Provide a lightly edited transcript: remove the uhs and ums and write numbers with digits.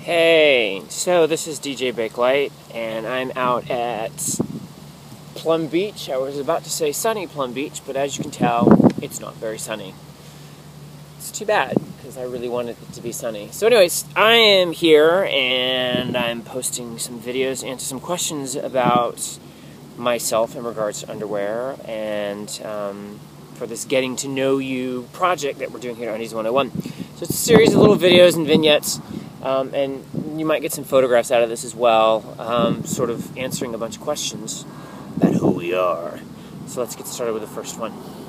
Hey, so this is DJ Bakelight, and I'm out at Plum Beach. I was about to say sunny Plum Beach, but as you can tell, it's not very sunny. It's too bad, because I really wanted it to be sunny. So anyways, I am here, and I'm posting some videos, answer some questions about myself in regards to underwear, and for this Getting to Know You project that we're doing here at Undies 101. So it's a series of little videos and vignettes. And you might get some photographs out of this as well, sort of answering a bunch of questions about who we are. So let's get started with the first one.